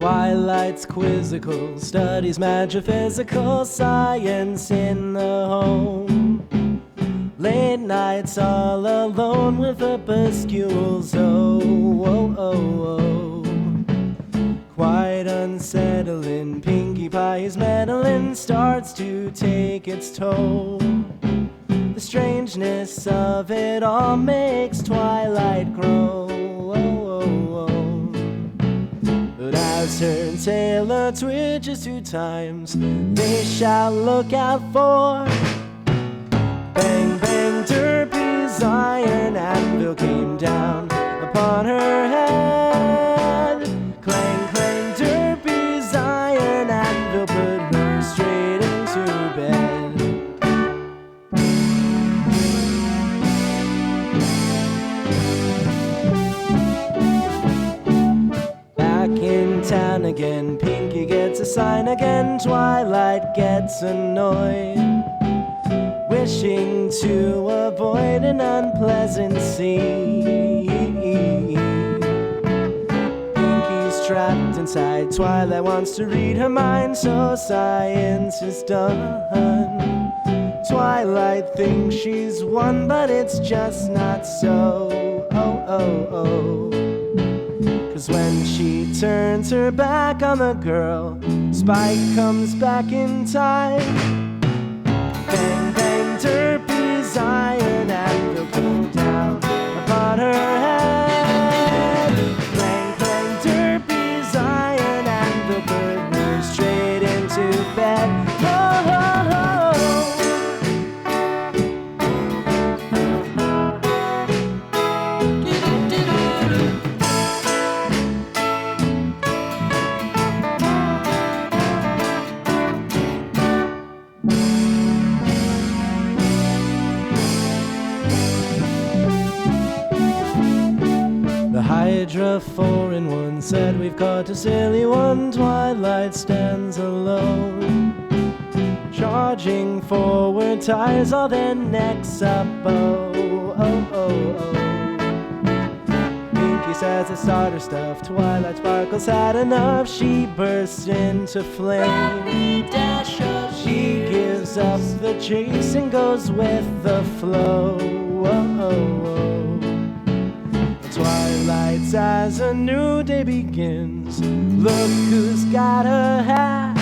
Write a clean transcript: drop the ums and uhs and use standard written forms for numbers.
Twilight's quizzical, studies magiphysical science in the home. Late nights all alone with opuscules, oh. Quite unsettling, Pinkie Pie's meddling starts to take its toll. The strangeness of it all makes Twilight grow. But as her tailor twitches 2 times, they shall look out for bang, bang, Derpy's iron anvil came down upon her head. Clang, clang, Derpy's iron anvil put her straight into bed. Back in town again, Pinkie gets a sign again. Twilight gets annoyed, wishing to avoid an unpleasant scene. Pinkie's trapped inside, Twilight wants to read her mind, so science is done. Twilight thinks she's won, but it's just not so. Cause when she turns her back on the girl, Spike comes back in time. Bang, bang, Derpy's iron anvil came down upon her head. Clang, clang, Derpy's iron anvil put her straight into bed. The Hydra 4-in-1 said we've caught a silly one. Twilight stands alone, charging forward, tires all their necks up. Pinkie says to start her stuff. Twilight sparkles had enough. She bursts into flame. She gives up the chase and goes with the flow. Twilight's as a new day begins. Look who's got her hat.